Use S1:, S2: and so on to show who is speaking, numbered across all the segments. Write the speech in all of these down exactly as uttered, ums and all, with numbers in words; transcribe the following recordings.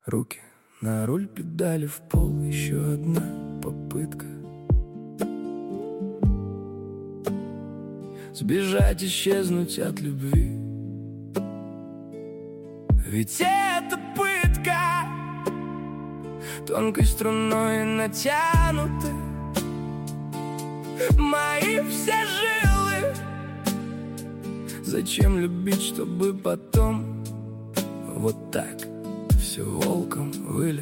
S1: Руки на руль, педали в пол, еще одна попытка сбежать, исчезнуть от любви. Ведь это пытка, тонкой струной натянуты мои все жилы. Зачем любить, чтобы потом вот так все волком выли?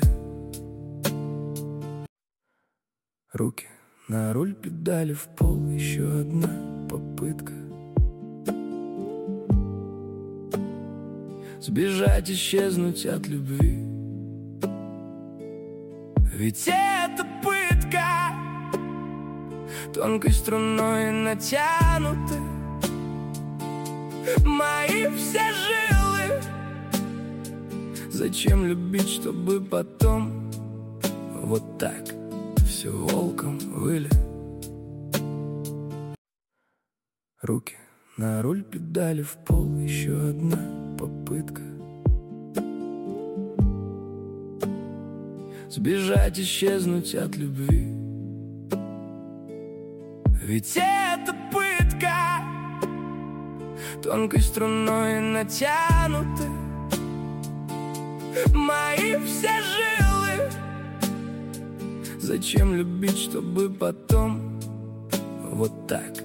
S1: Руки на руль, педали в пол, еще одна попытка сбежать, исчезнуть от любви. Ведь это пытка, тонкой струной натянуты мои все жилы. Зачем любить, чтобы потом вот так все волком выли? Руки на руль, педали в пол, еще одна попытка сбежать, исчезнуть от любви. Ведь это пытка, тонкой струной натянуты мои все жилы. Зачем любить, чтобы потом вот так